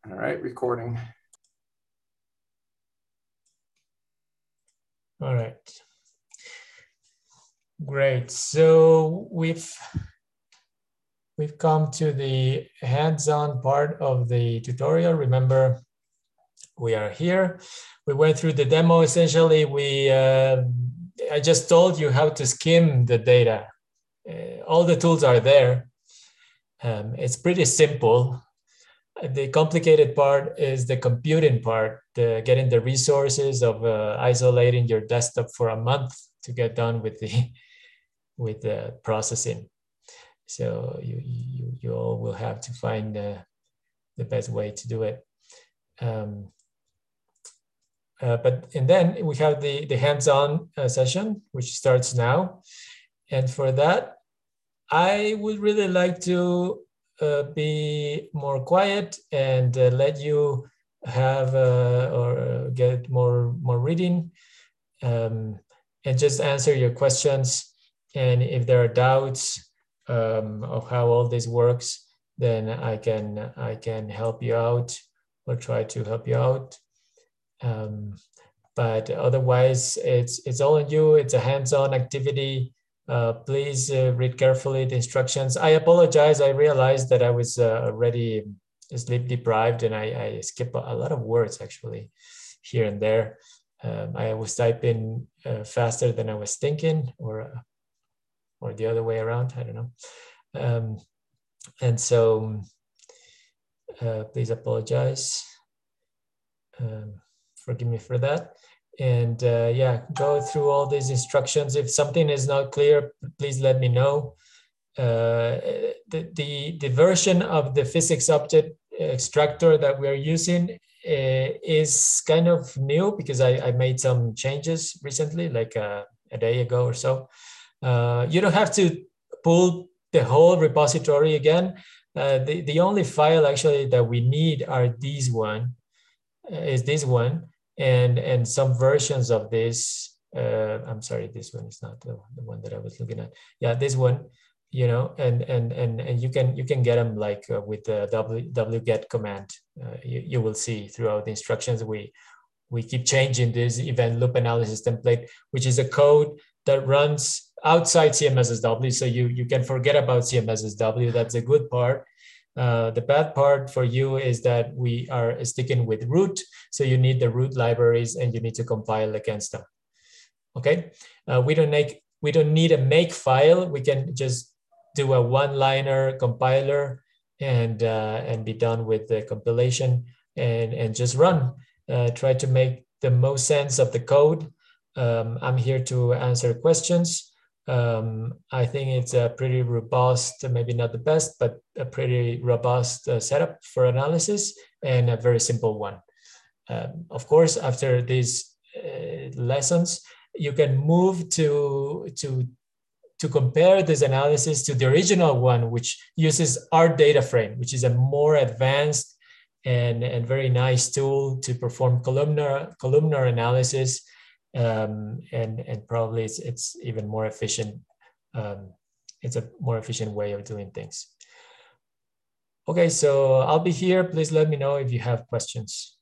All right, recording. All right. Great. So we've come to the hands-on part of the tutorial. Remember, we are here. We went through the demo. Essentially, I just told you how to skim the data. All the tools are there. It's pretty simple. The complicated part is the computing part, getting the resources of isolating your desktop for a month to get done with the processing. So you all will have to find the best way to do it. And then we have the hands-on session, which starts now. And for that, I would really like to be more quiet and let you have or get more reading, and just answer your questions. And if there are doubts of how all this works, then I can help you out or try to help you out. But otherwise, it's all on you. It's a hands-on activity. Please read carefully the instructions. I apologize. I realized that I was already sleep deprived, and I skip a lot of words actually here and there. I was typing faster than I was thinking, or the other way around. I don't know. And so please apologize. Forgive me for that. And yeah, go through all these instructions. If something is not clear, please let me know. The version of the physics object extractor that we're using is kind of new because I made some changes recently, like a day ago or so. You don't have to pull the whole repository again. The only file actually that we need are this one, and some versions of this. I'm sorry, this one is not the one that I was looking at. Yeah, this one, you know, and you can get them like with the wget command. You will see throughout the instructions we keep changing this event loop analysis template, which is a code that runs outside CMSSW. So you can forget about CMSSW. That's a good part. The bad part for you is that we are sticking with root. So you need the root libraries and you need to compile against them. Okay. We don't need a make file. We can just do a one-liner compiler and be done with the compilation and just run. Try to make the most sense of the code. I'm here to answer questions. I think it's a pretty robust, maybe not the best, but a pretty robust setup for analysis and a very simple one. Of course, after these lessons, you can move to compare this analysis to the original one, which uses ArtDataFrame, which is a more advanced and very nice tool to perform columnar analysis. And probably it's even more efficient. It's a more efficient way of doing things. Okay, so I'll be here. Please let me know if you have questions.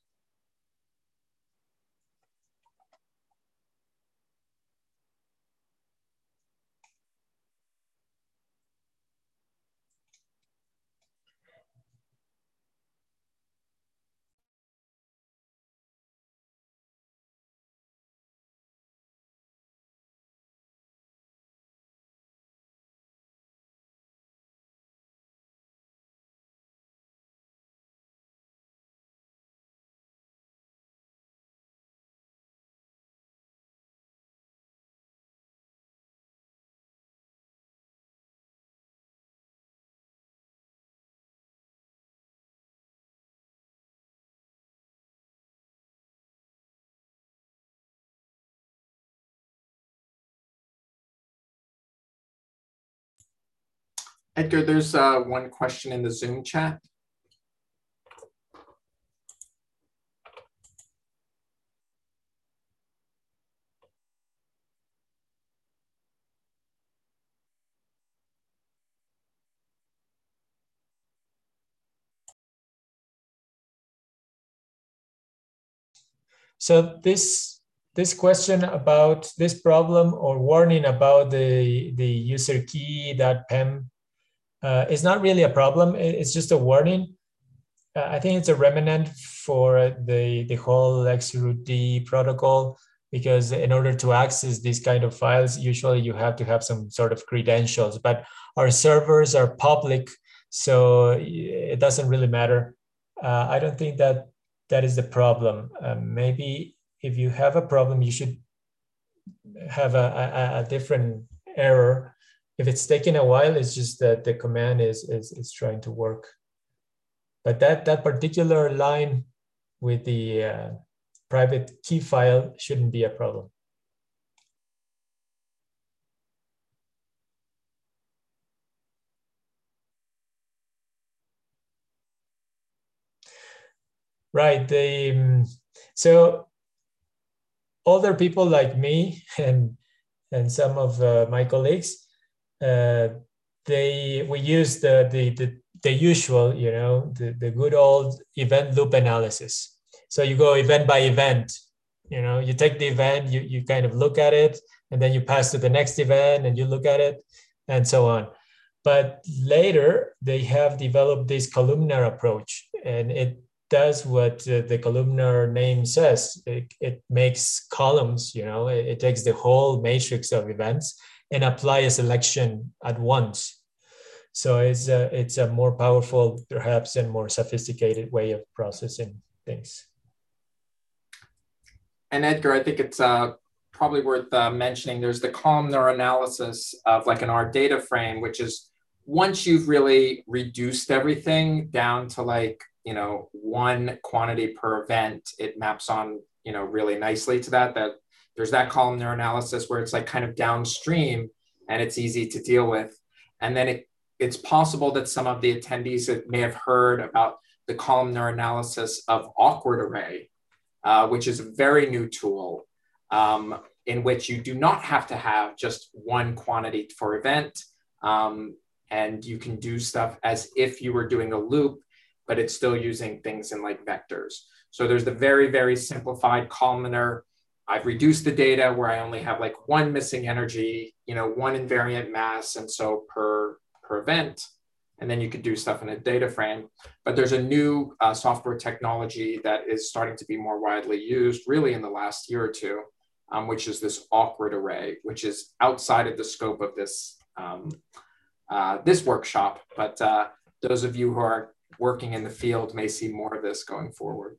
Edgar, there's one question in the Zoom chat. So this question about this problem or warning about the user key.pem is not really a problem. It's just a warning. I think it's a remnant for the whole XRootD protocol, because in order to access these kind of files, usually you have to have some sort of credentials, but our servers are public, so it doesn't really matter. I don't think that that is the problem. Maybe if you have a problem, you should have a different error. If it's taking a while, it's just that the command is trying to work. But that particular line with the private key file shouldn't be a problem. Right. So older people like me and some of my colleagues, we use the usual, the good old event loop analysis. So you go event by event. You take the event, you kind of look at it, and then you pass to the next event and you look at it, and so on. But later they have developed this columnar approach, and it does what the columnar name says. It makes columns. It takes the whole matrix of events and apply a selection at once. So it's a more powerful, perhaps, and more sophisticated way of processing things. And Edgar, I think it's probably worth mentioning, there's the columnar analysis of like an R data frame, which is once you've really reduced everything down to like, one quantity per event, it maps on, really nicely to that there's that columnar analysis where it's like kind of downstream and it's easy to deal with. And then it's possible that some of the attendees may have heard about the columnar analysis of awkward array, which is a very new tool in which you do not have to have just one quantity for event. And you can do stuff as if you were doing a loop, but it's still using things in like vectors. So there's the very, very simplified columnar. I've reduced the data where I only have like one missing energy, one invariant mass, and so per event. And then you could do stuff in a data frame. But there's a new software technology that is starting to be more widely used really in the last year or two, which is this awkward array, which is outside of the scope of this, this workshop. But those of you who are working in the field may see more of this going forward.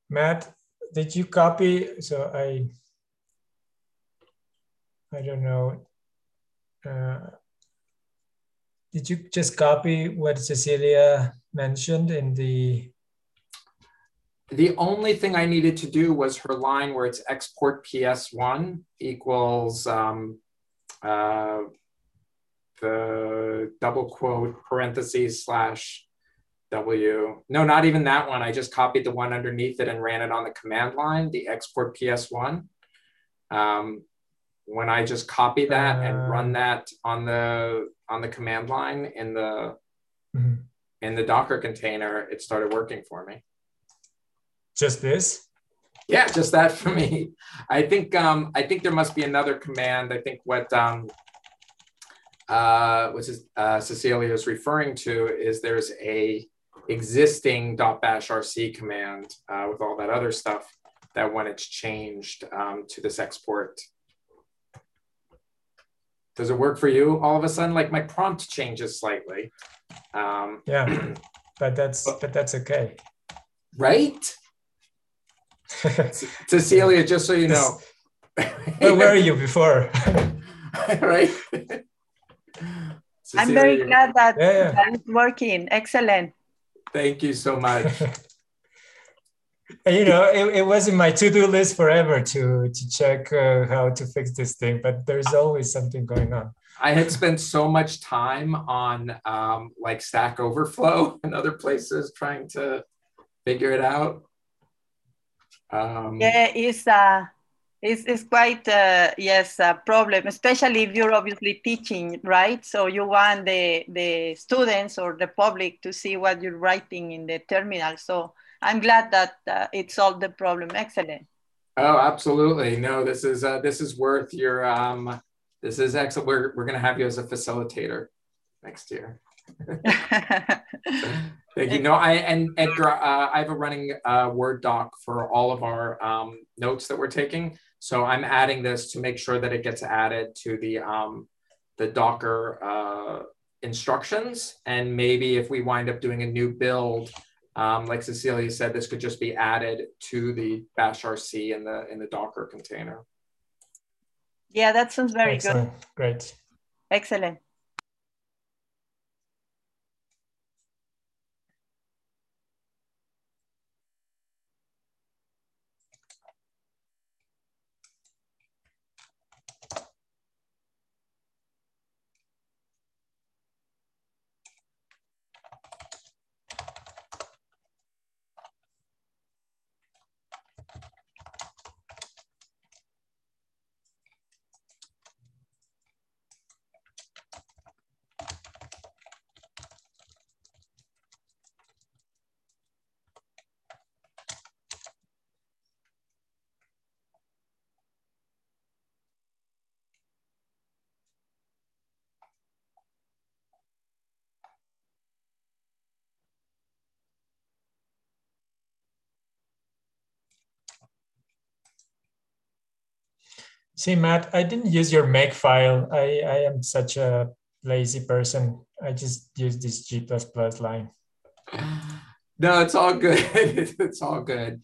Matt, did you copy? So I don't know. Did you just copy what Cecilia mentioned in the? The only thing I needed to do was her line where it's export PS1 equals the double quote parentheses slash W. No, not even that one. I just copied the one underneath it and ran it on the command line, the export PS1. When I just copy that and run that on the command line in the Docker container, it started working for me. Just this? Yeah, just that for me. I think there must be another command. I think what Cecilia is referring to is there's a existing .bash rc command with all that other stuff that when it's changed to this export. Does it work for you all of a sudden? Like my prompt changes slightly. Yeah, but that's okay. Right? Cecilia, just so you know. Where were you before? Right? Cecilia, I'm very glad that that is working. Excellent. Thank you so much. You know, it was in my to-do list forever to check how to fix this thing, but there's always something going on. I had spent so much time on like Stack Overflow and other places trying to figure it out. Yeah, it's quite yes a problem, especially if you're obviously teaching, right? So you want the students or the public to see what you're writing in the terminal. So I'm glad that it solved the problem. Excellent. Oh, absolutely. No, this is worth your this is excellent. We're going to have you as a facilitator next year. Thank you. No, and Edgar, I have a running Word doc for all of our notes that we're taking. So I'm adding this to make sure that it gets added to the Docker instructions. And maybe if we wind up doing a new build, like Cecilia said, this could just be added to the bash RC in the Docker container. Yeah, that sounds very Excellent. good. Great. Excellent. See, Matt, I didn't use your make file. I am such a lazy person. I just use this G++ line. No, it's all good. It's all good.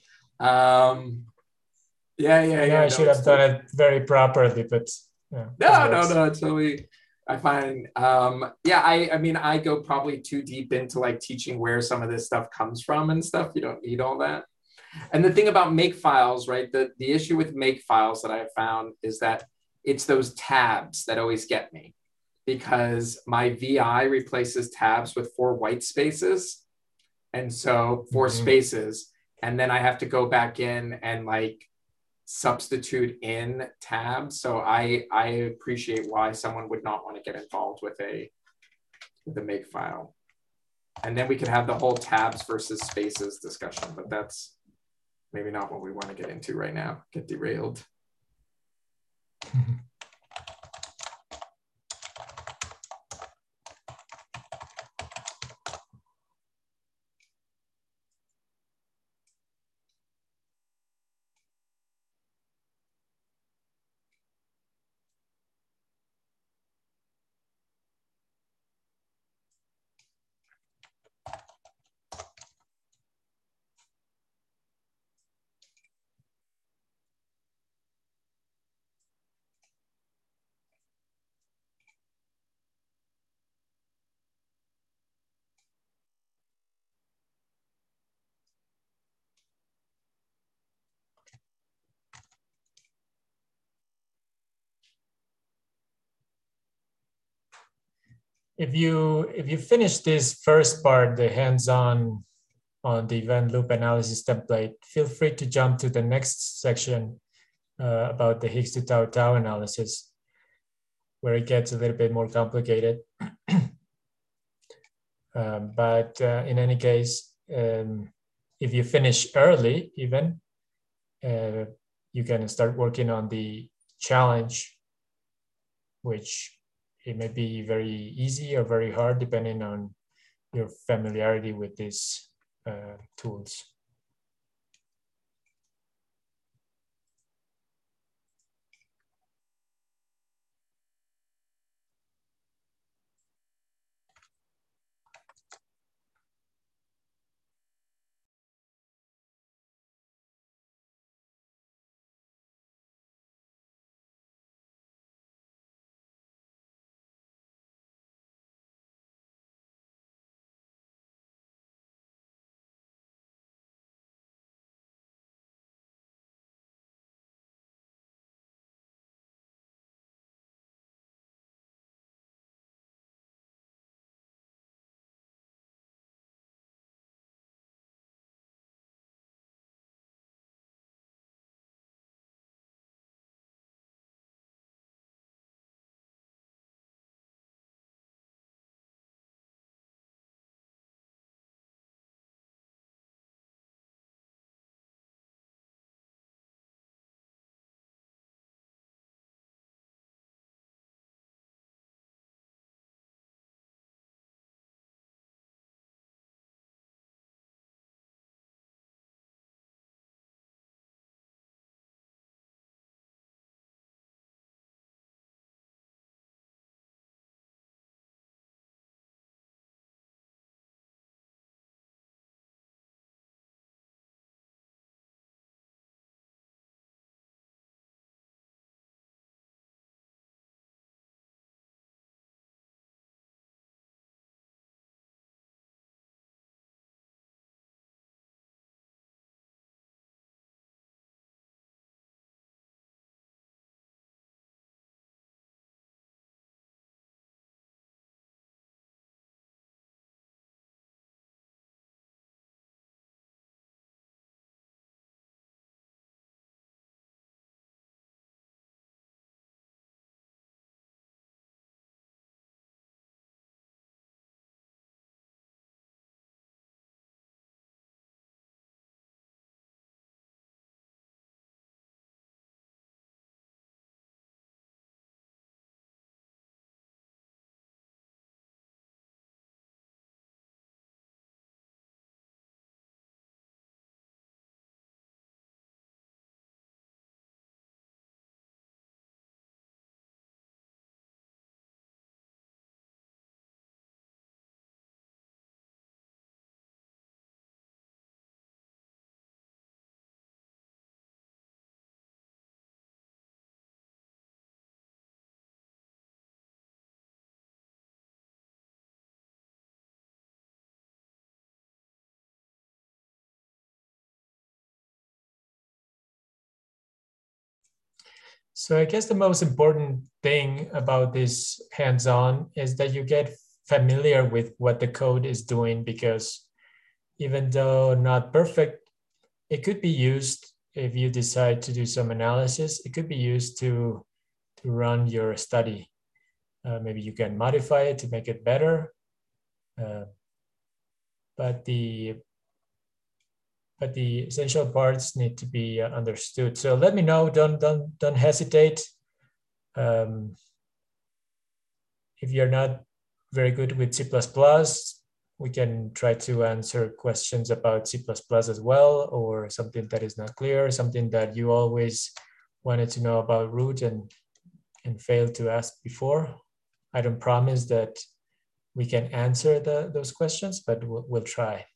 Yeah. I should have done it very properly, but yeah. No. It's really, I find, I mean, I go probably too deep into like teaching where some of this stuff comes from and stuff. You don't need all that. And the thing about make files, right? The issue with make files that I have found is that it's those tabs that always get me, because my VI replaces tabs with 4 white spaces. And so 4 spaces, and then I have to go back in and like substitute in tabs. So I appreciate why someone would not want to get involved with the make file. And then we could have the whole tabs versus spaces discussion, but that's maybe not what we want to get into right now. Get derailed. if you finish this first part, the hands-on on the event loop analysis template, feel free to jump to the next section about the Higgs to tau tau analysis, where it gets a little bit more complicated. But in any case, if you finish early, even, you can start working on the challenge, which it may be very easy or very hard, depending on your familiarity with these tools. So I guess the most important thing about this hands-on is that you get familiar with what the code is doing, because even though not perfect, it could be used if you decide to do some analysis. It could be used to run your study. Maybe you can modify it to make it better, but the essential parts need to be understood. So let me know. Don't hesitate. If you're not very good with C++, we can try to answer questions about C++ as well, or something that is not clear, something that you always wanted to know about root and failed to ask before. I don't promise that we can answer those questions, but we'll try.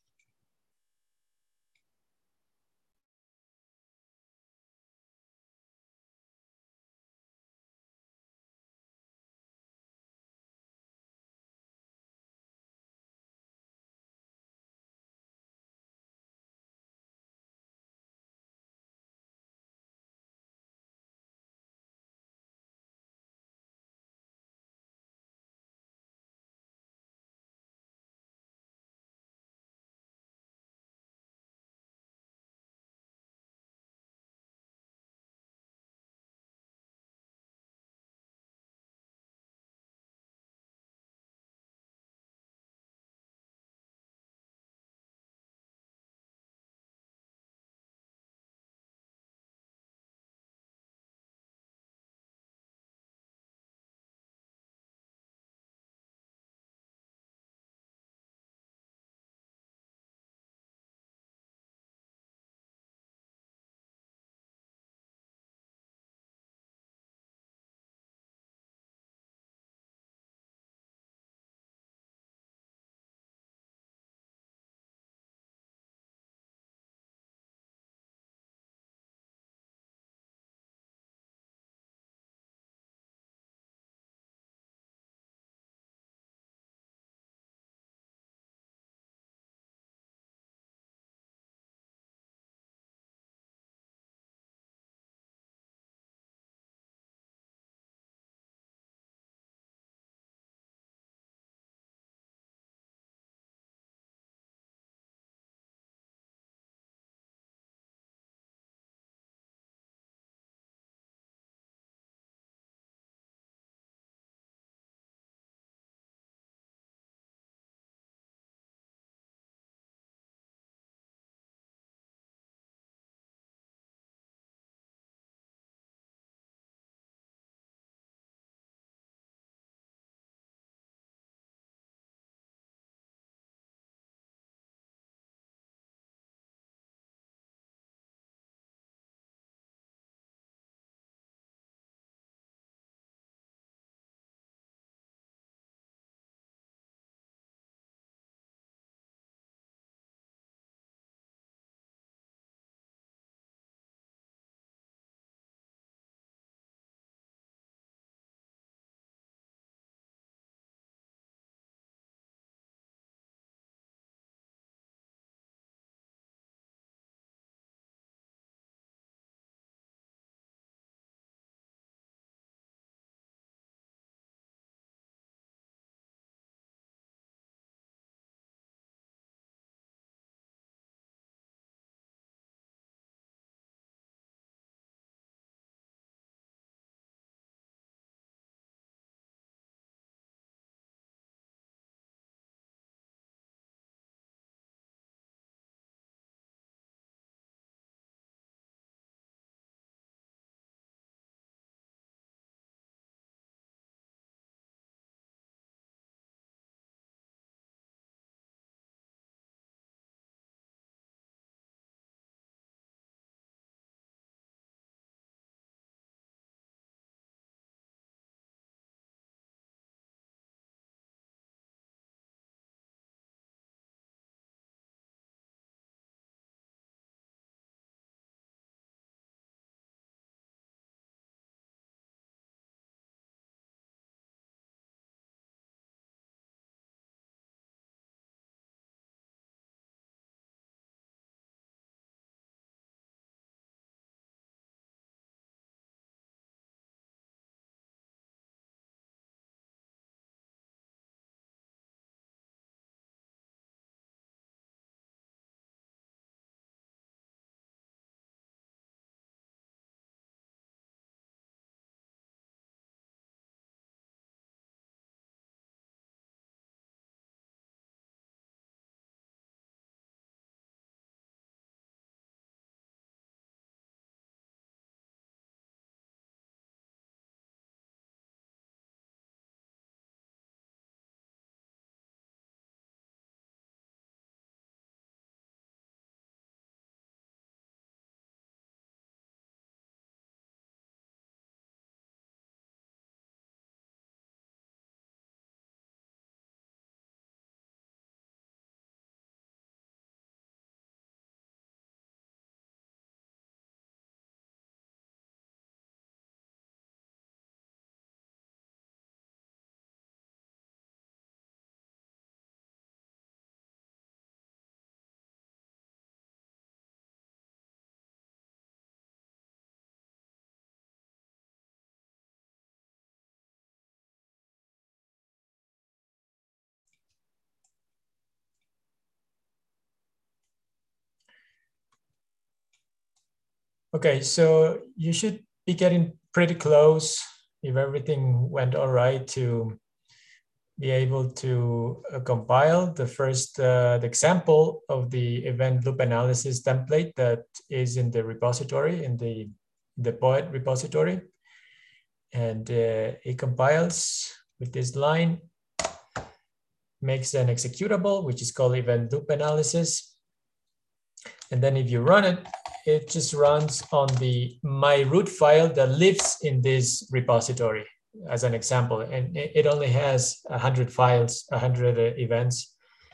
Okay, so you should be getting pretty close if everything went all right to be able to compile the first the example of the event loop analysis template that is in the repository, in the POET repository. And it compiles with this line, makes an executable, which is called event loop analysis. And then if you run it, it just runs on the my root file that lives in this repository as an example. And it only has 100 files, 100 events.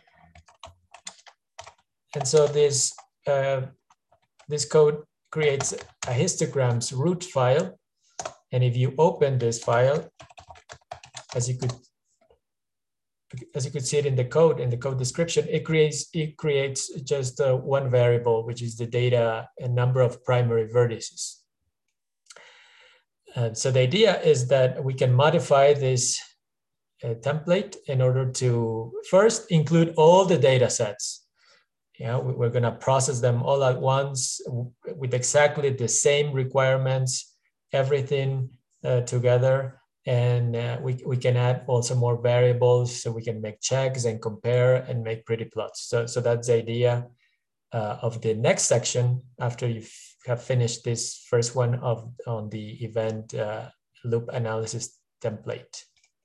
And so this code creates a histograms root file. And if you open this file, as you could see it in the code description, it creates just one variable, which is the data and number of primary vertices. And so the idea is that we can modify this template in order to first include all the data sets. Yeah, we're going to process them all at once with exactly the same requirements, everything together. And we can add also more variables, so we can make checks and compare and make pretty plots. So that's the idea of the next section after you have finished this first one on the event loop analysis template.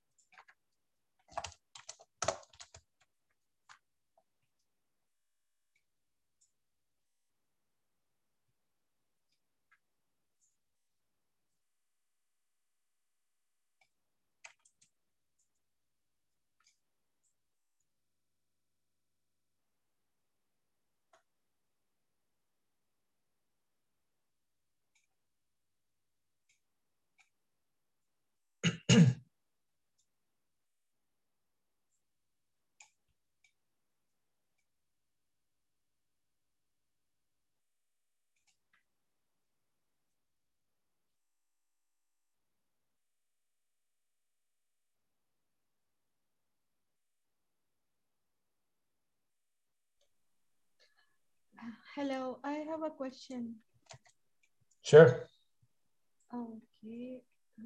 Hello, I have a question. Sure. Okay.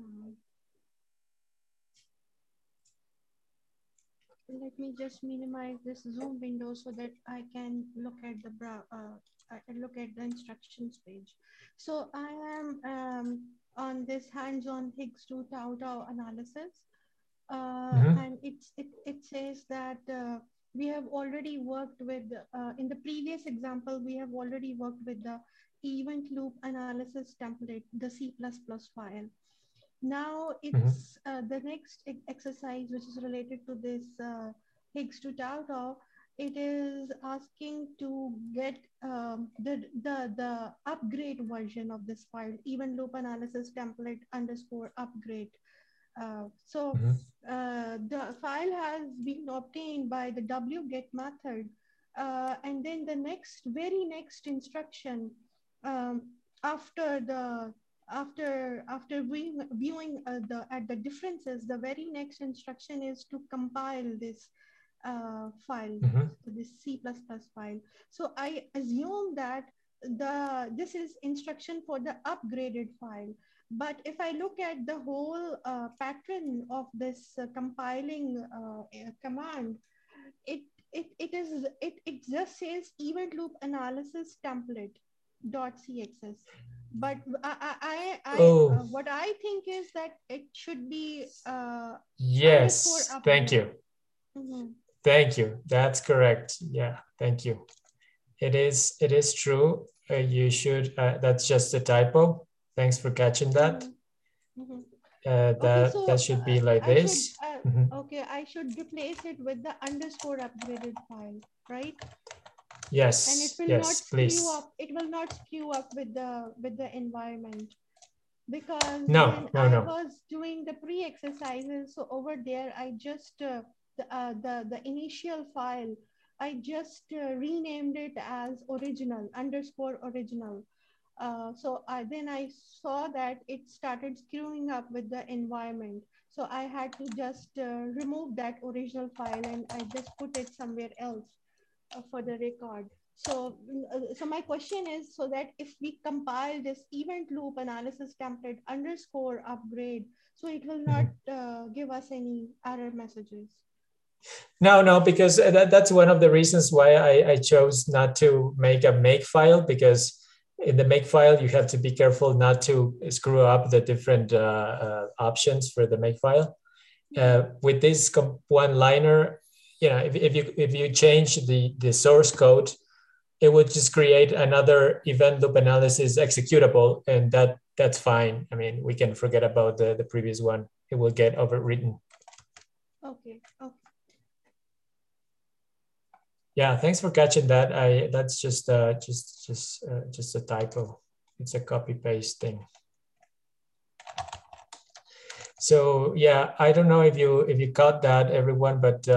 Let me just minimize this Zoom window so that I can look at the instructions page. So I am on this hands-on Higgs 2 tau analysis, and it says that we have already worked with in the previous example we have already worked with the event loop analysis template, the C++ file. Now it's the next exercise, which is related to this Higgs 2 tau. It is asking to get the upgrade version of this file, event loop analysis template _ upgrade. The file has been obtained by the wget method, and then the very next instruction after viewing at the differences, the very next instruction is to compile this file, this C++ file. So I assume that this is instruction for the upgraded file. But if I look at the whole pattern of this compiling command, it just says event loop analysis template .cxs. But what I think is that it should be yes. Thank you. Thank you. That's correct. Yeah. Thank you. It is true. You should. That's just a typo. Thanks for catching that. That should be like this. Okay, I should replace it with the _ upgraded file, right? Yes. And it will not screw up. It will not screw up with the environment, because when I was doing the pre-exercises, so over there I just the initial file, I just renamed it as original _ original. So then I saw that it started screwing up with the environment. So I had to just remove that original file and I just put it somewhere else for the record. So my question is, so that if we compile this event loop analysis template underscore upgrade, so it will not give us any error messages. No, because that's one of the reasons why I chose not to make a make file, because in the make file, you have to be careful not to screw up the different options for the make file. With this one-liner, if you change the source code, it would just create another event loop analysis executable, and that's fine. I mean, we can forget about the previous one. It will get overwritten. Okay. Yeah, thanks for catching that. That's just a typo. It's a copy paste thing. So yeah, I don't know if you caught that, everyone, but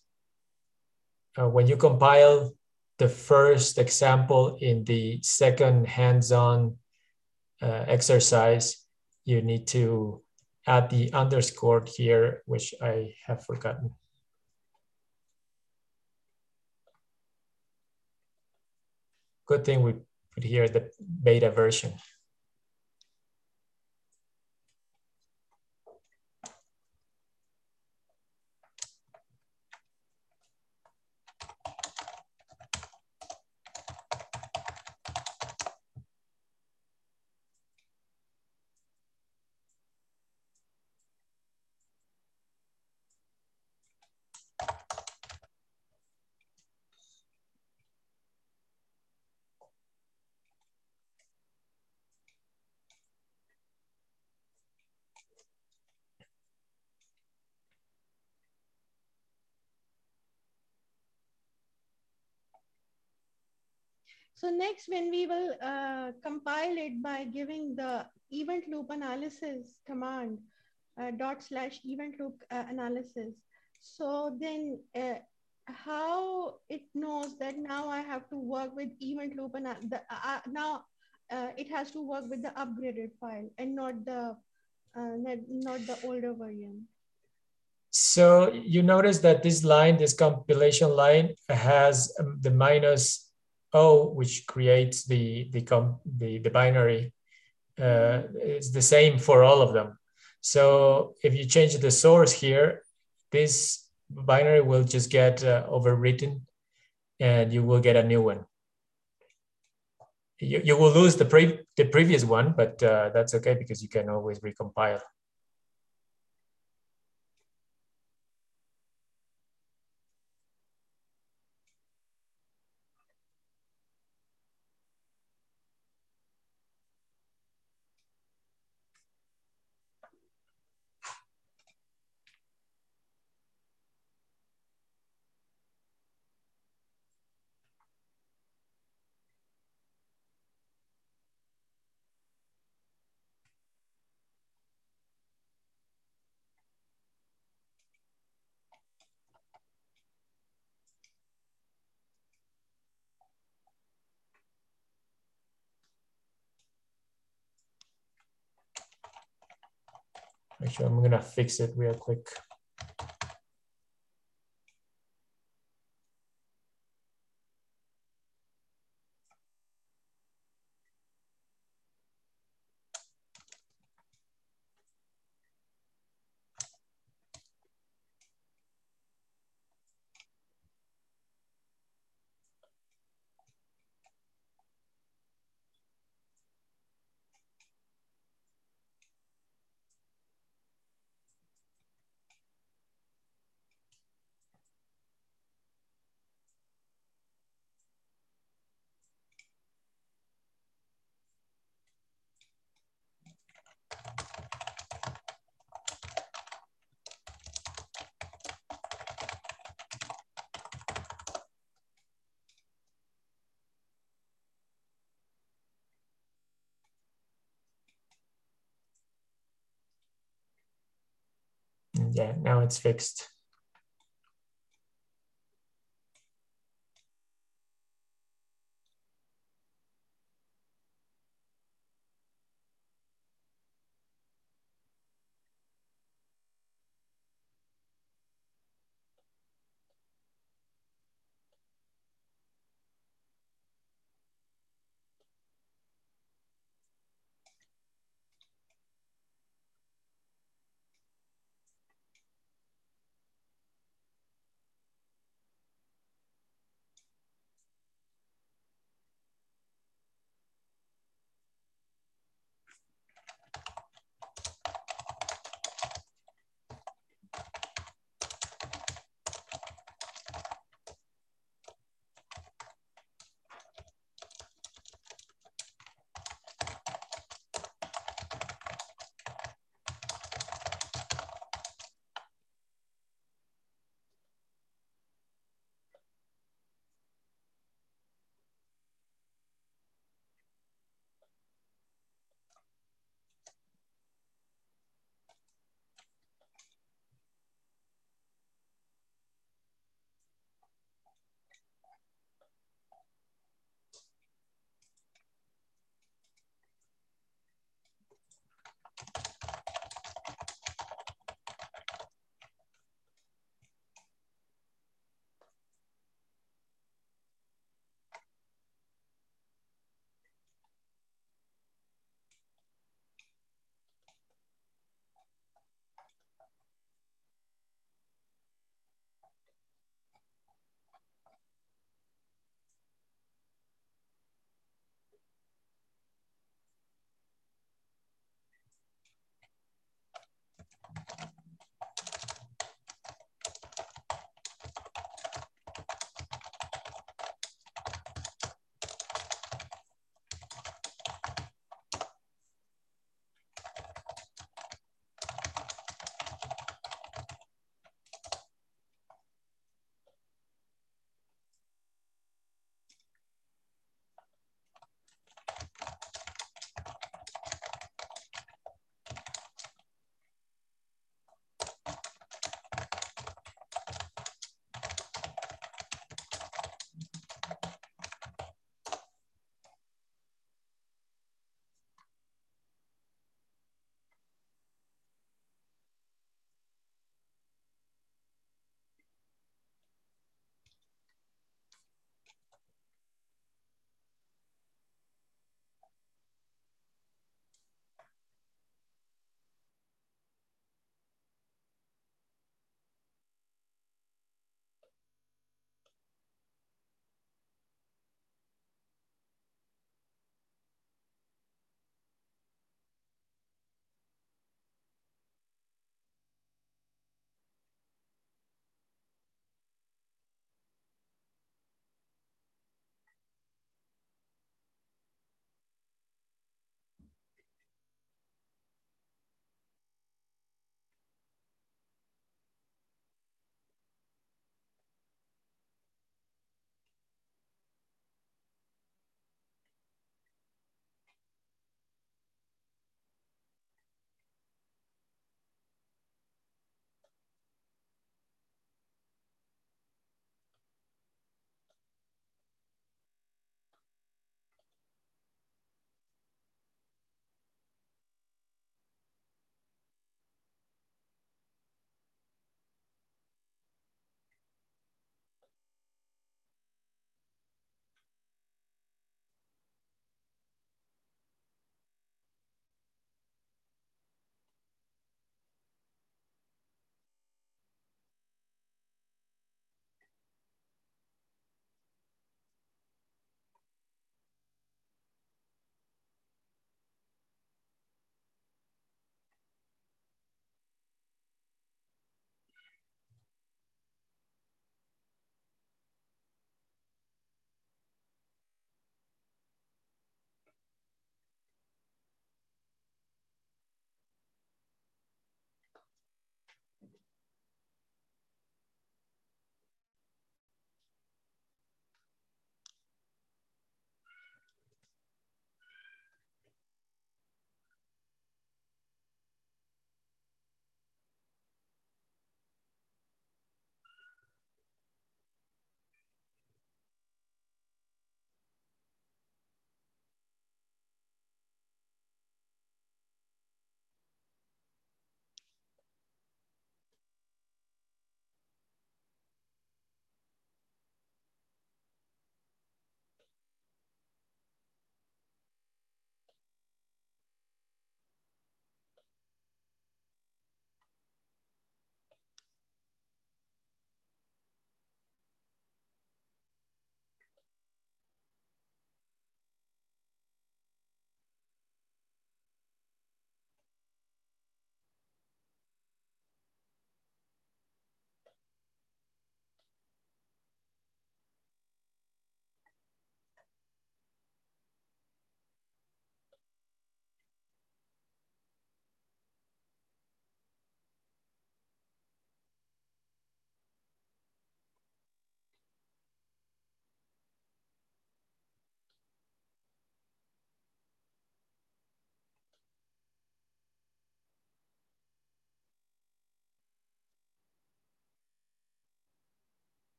when you compile the first example in the second hands-on exercise, you need to add the underscore here, which I have forgotten. Good thing we put here the beta version. So next, when we will compile it by giving the event loop analysis command, /event loop analysis. So then how it knows that now I have to work with event loop and now it has to work with the upgraded file and not the older version. So you notice that this line, this compilation line, has the -O, which creates the binary. It's the same for all of them. So if you change the source here, this binary will just get overwritten, and you will get a new one. You will lose the previous one, but that's okay because you can always recompile. Actually, I'm gonna fix it real quick. Yeah, now it's fixed.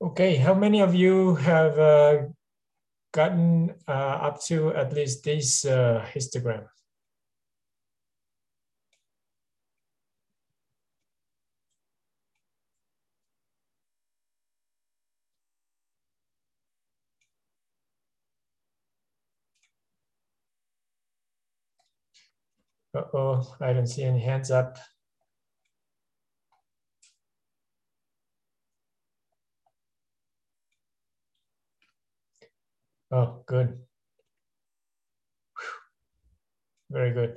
Okay, how many of you have gotten up to at least this histogram? Uh-oh, I don't see any hands up. Oh, good. Very good.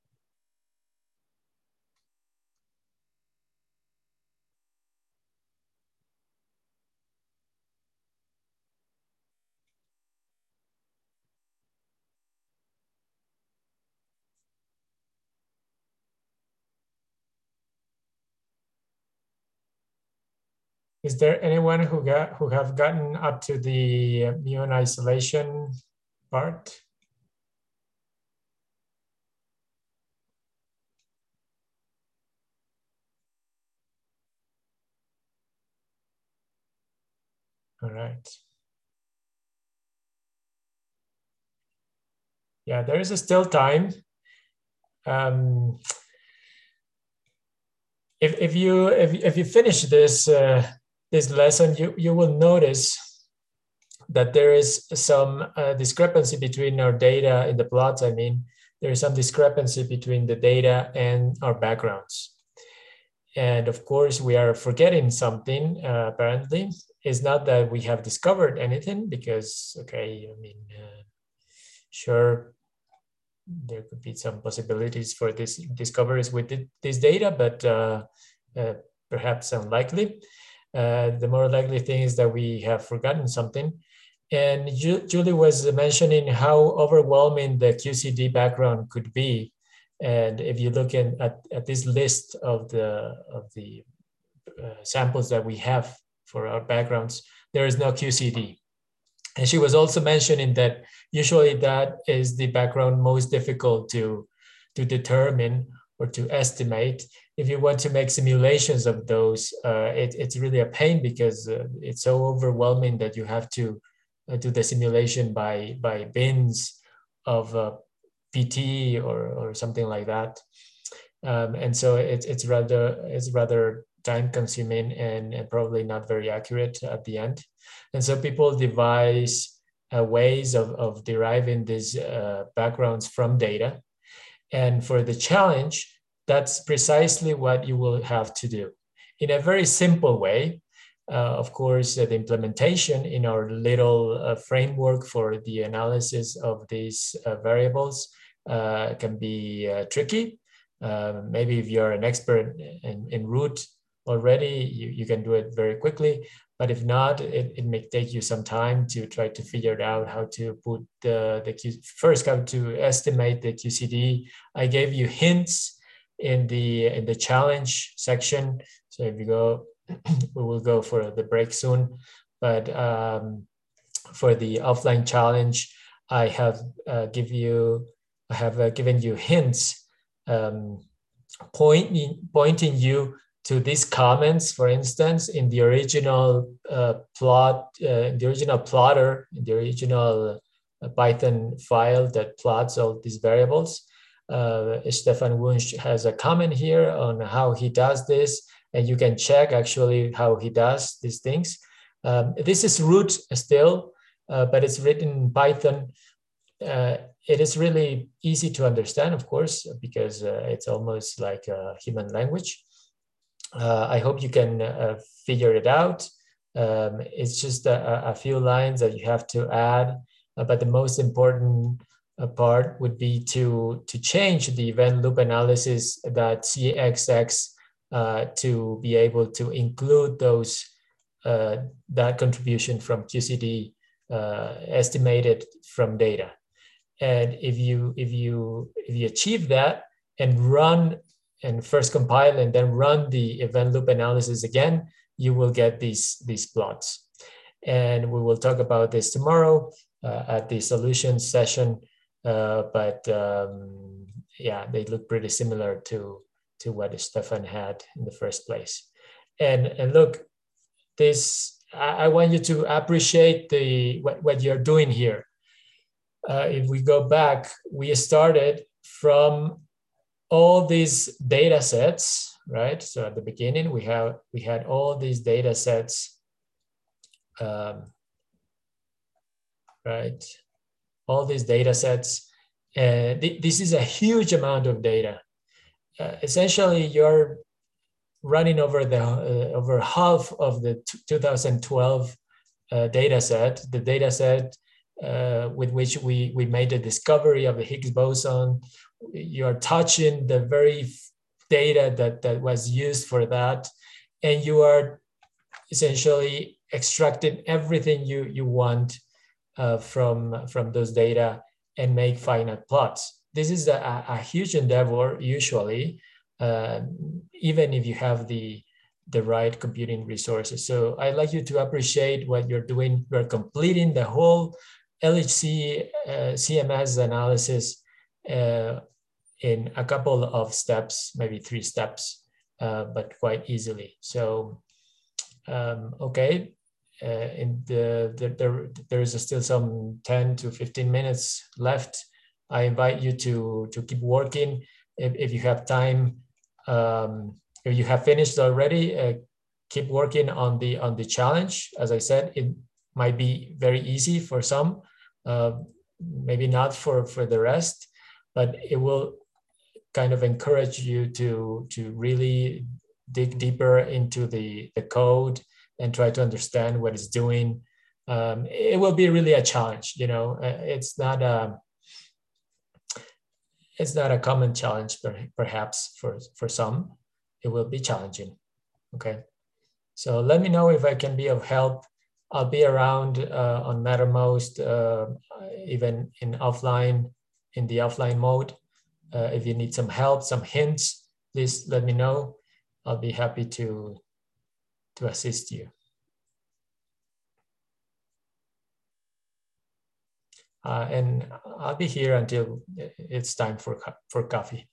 Is there anyone who have gotten up to the muon isolation part? All right. Yeah, there is still time. If you finish this this lesson, you will notice that there is some discrepancy between our data in the plots. I mean, there is some discrepancy between the data and our backgrounds. And of course, we are forgetting something, apparently. It's not that we have discovered anything, because, okay, I mean, sure, there could be some possibilities for this discoveries with this data, but perhaps unlikely. The more likely thing is that we have forgotten something. And Julie was mentioning how overwhelming the QCD background could be. And if you look at this list of the samples that we have for our backgrounds, there is no QCD. And she was also mentioning that usually that is the background most difficult to determine or to estimate. If you want to make simulations of those, it's really a pain, because it's so overwhelming that you have to do the simulation by bins of PT or something like that. And so it's rather time consuming and probably not very accurate at the end. And so people devise ways of deriving these backgrounds from data. And for the challenge, that's precisely what you will have to do in a very simple way. Of course, the implementation in our little framework for the analysis of these variables can be tricky. Maybe if you're an expert in root already, you can do it very quickly. But if not, it may take you some time to try to figure out how to put first how to estimate the QCD. I gave you hints in the challenge section. So if you go, we will go for the break soon. But for the offline challenge, I have given you hints, pointing you to these comments. For instance, in the original plot, the original plotter, the original Python file that plots all these variables, Stefan Wunsch has a comment here on how he does this, and you can check actually how he does these things. This is root still, but it's written in Python. It is really easy to understand, of course, because it's almost like a human language. I hope you can figure it out. It's just a few lines that you have to add, but the most important part would be to change the event loop analysis .cxx to be able to include those that contribution from QCD estimated from data. And if you achieve that and run and first compile and then run the event loop analysis again, you will get these plots. And we will talk about this tomorrow at the solutions session. Yeah, they look pretty similar to what Stefan had in the first place. And look, this I want you to appreciate what you're doing here. If we go back, we started from all these data sets, right? So at the beginning, we had all these data sets, right? All these data sets. This is a huge amount of data. Essentially, you're running over over half of the 2012 data set, the data set with which we made the discovery of the Higgs boson. You're touching the very data that was used for that, and you are essentially extracting everything you want from those data and make finite plots. This is a huge endeavor usually, even if you have the right computing resources. So I'd like you to appreciate what you're doing. You're completing the whole LHC CMS analysis in a couple of steps, maybe 3 steps, but quite easily. So, okay. There's still some 10 to 15 minutes left. I invite you to keep working. If you have time, if you have finished already, keep working on the challenge. As I said, it might be very easy for some, maybe not for the rest, but it will kind of encourage you to really dig deeper into the code and try to understand what it's doing. It will be really a challenge. You know, it's not a common challenge, perhaps for some. It will be challenging. Okay, so let me know if I can be of help. I'll be around on Mattermost, even in the offline mode. If you need some help, some hints, please let me know. I'll be happy to assist you. And I'll be here until it's time for coffee.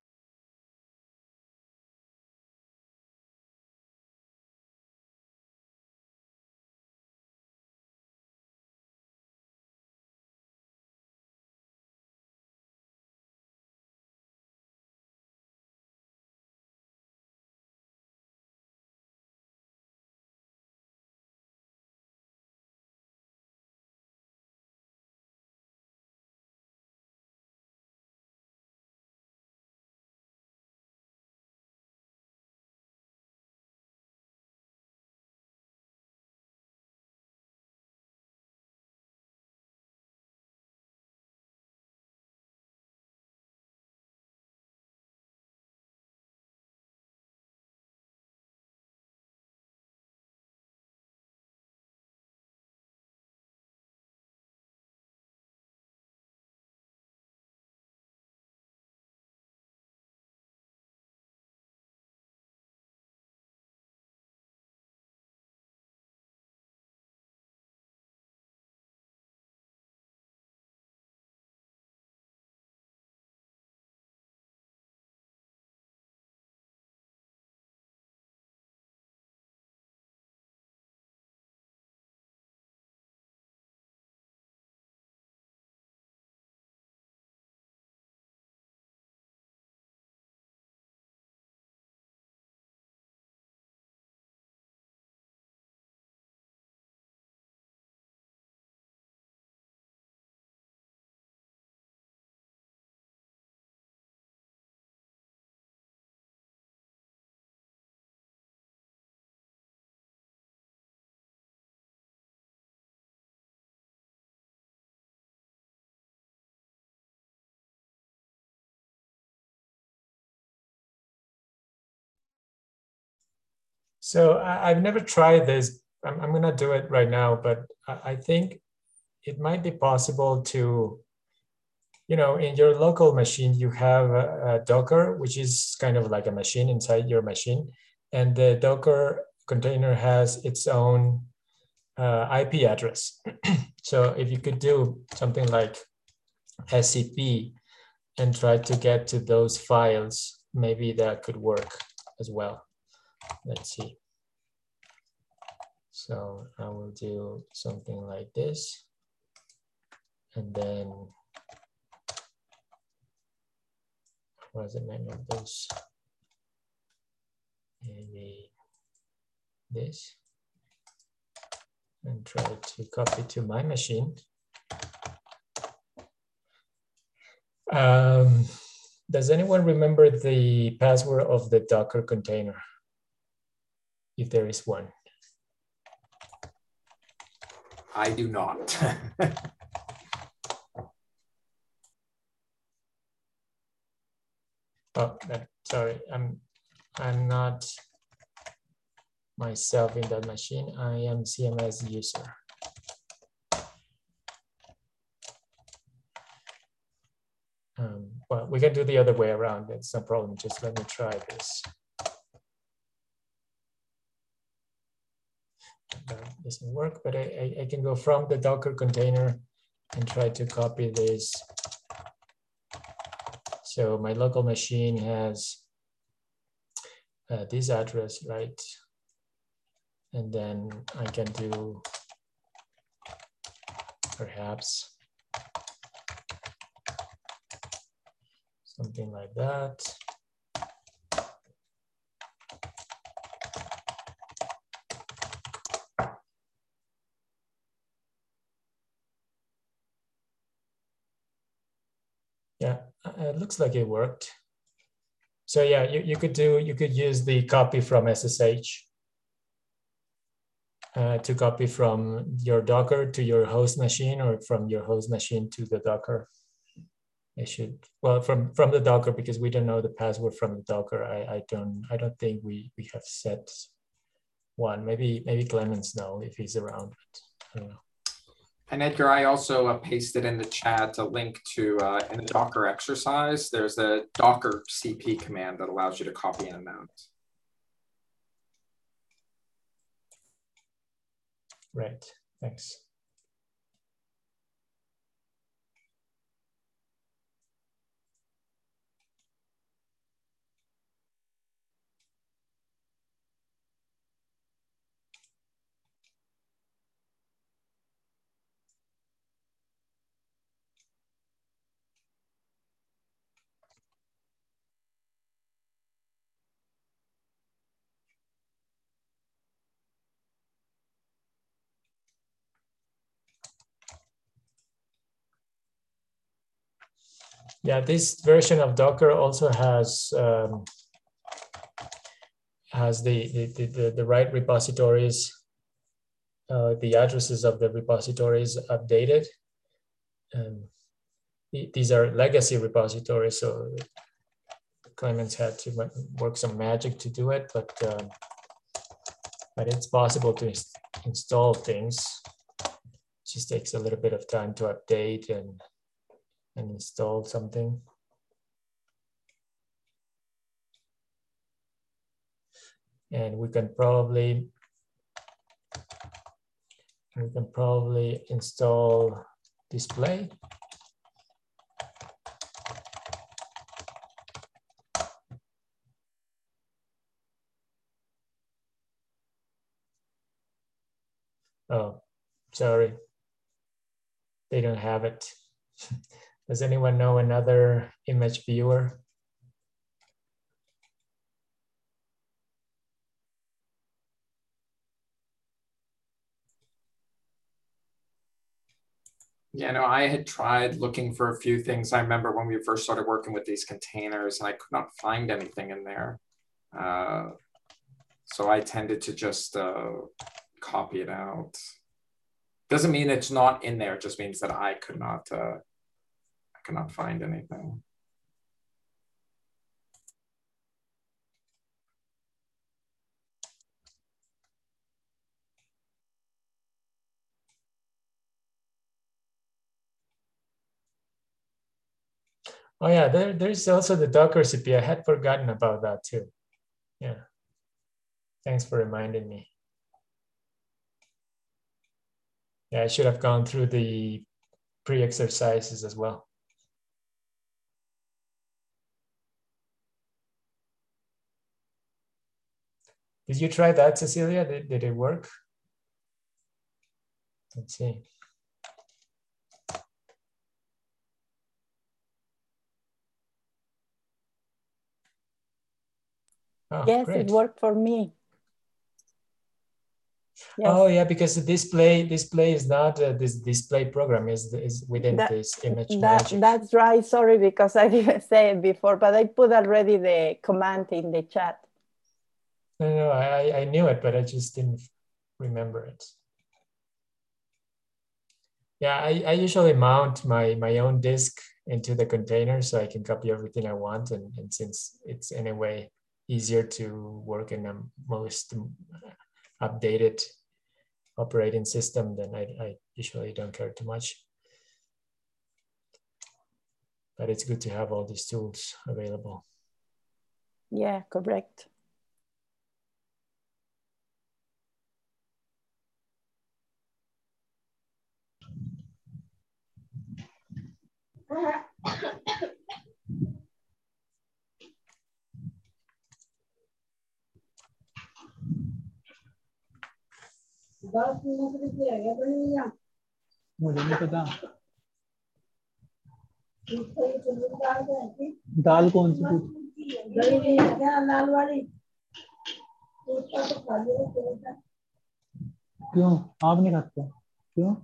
So I've never tried this. I'm going to do it right now, but I think it might be possible to, you know, in your local machine, you have a Docker, which is kind of like a machine inside your machine. And the Docker container has its own IP address. So if you could do something like SCP and try to get to those files, maybe that could work as well. Let's see. So I will do something like this. And then, what's the name of those? Maybe this. And try to copy to my machine. Does anyone remember the password of the Docker container? If there is one. I do not. Oh, sorry, I'm not myself in that machine. I am CMS user. Well, we can do the other way around. It's no problem. Just let me try this. That doesn't work, but I can go from the Docker container and try to copy this. So my local machine has this address, right? And then I can do perhaps something like that. Yeah, it looks like it worked. So yeah, you could use the copy from SSH to copy from your Docker to your host machine, or from your host machine to the Docker. I should, well, from the Docker, because we don't know the password from the Docker. I don't think we have set one. Maybe Clemens know if he's around, but I don't know. And Edgar, I also pasted in the chat a link to, in the Docker exercise, there's a Docker CP command that allows you to copy and mount. Right, thanks. Yeah, this version of Docker also has the right repositories, the addresses of the repositories updated. These are legacy repositories, so Clemens had to work some magic to do it, but it's possible to install things. It just takes a little bit of time to update and install something. And we can probably install display. Oh, sorry, they don't have it. Does anyone know another image viewer? Yeah, no, I had tried looking for a few things. I remember when we first started working with these containers, and I could not find anything in there. So I tended to just copy it out. Doesn't mean it's not in there. It just means that I could not find anything. Oh yeah, there's also the Docker CP. I had forgotten about that too. Yeah, thanks for reminding me. Yeah, I should have gone through the pre-exercises as well. Did you try that, Cecilia? Did it work? Let's see. Oh, yes, great. it worked for me. Yes. Oh yeah, because the display is not this display program is within this image magic. That's right. Sorry, because I didn't say it before, but I put already the command in the chat. No, I knew it, but I just didn't remember it. Yeah, I usually mount my own disk into the container so I can copy everything I want, and since it's anyway easier to work in a most updated operating system, then I usually don't care too much. But it's good to have all these tools available. Yeah, correct. मुझे नहीं पता दाल कौन सी थी लाल वाली क्यों आप नहीं खाते क्यों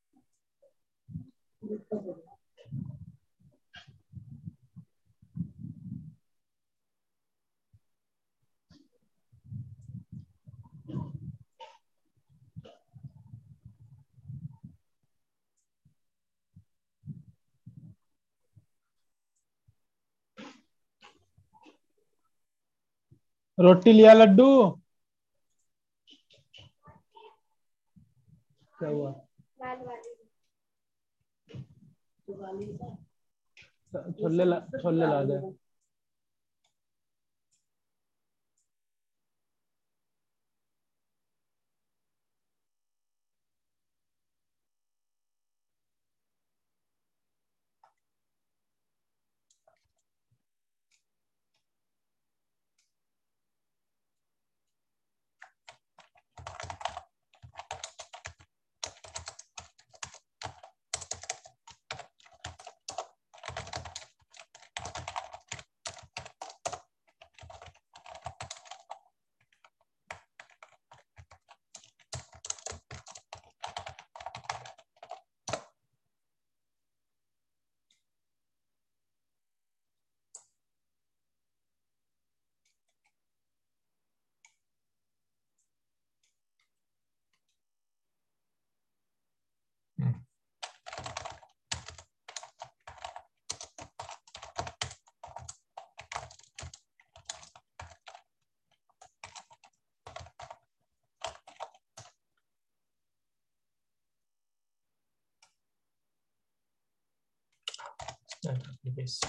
रोटी लिया लड्डू क्या हुआ छोले ला दे This.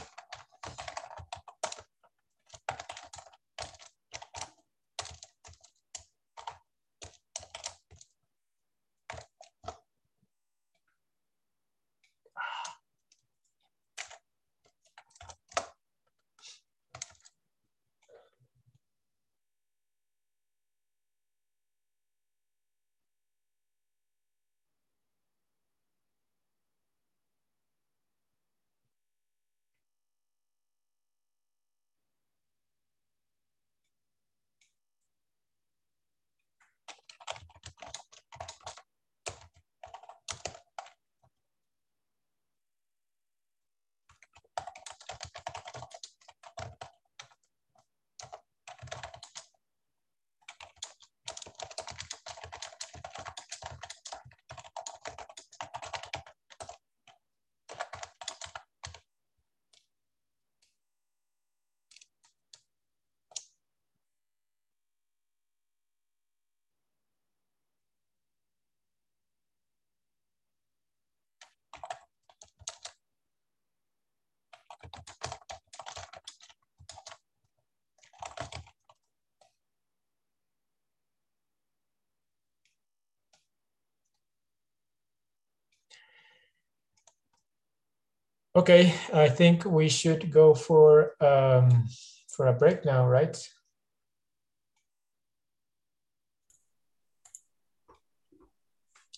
Okay, I think we should go for a break now, right?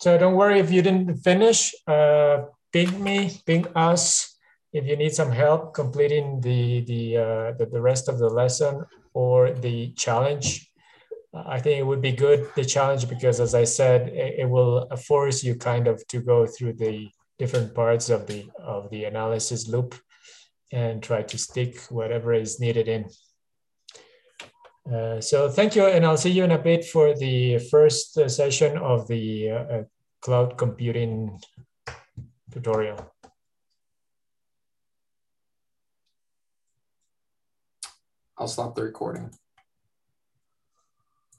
So don't worry if you didn't finish. Ping us if you need some help completing the rest of the lesson or the challenge. I think it would be good, the challenge, because as I said, it will force you kind of to go through the different parts of the analysis loop and try to stick whatever is needed in. So thank you, and I'll see you in a bit for the first session of the cloud computing tutorial. I'll stop the recording.